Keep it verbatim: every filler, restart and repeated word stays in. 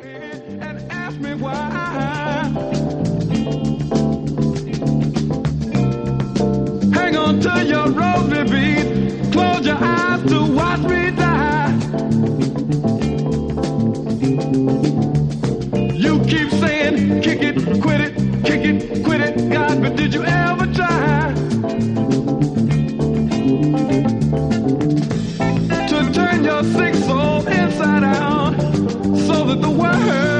and ask me why. Hang on to your rosary bead, close your eyes to watch me die. You keep saying, kick it, quit it, kick it, quit it, God, but did you ever try to turn your sick soul inside out so that the world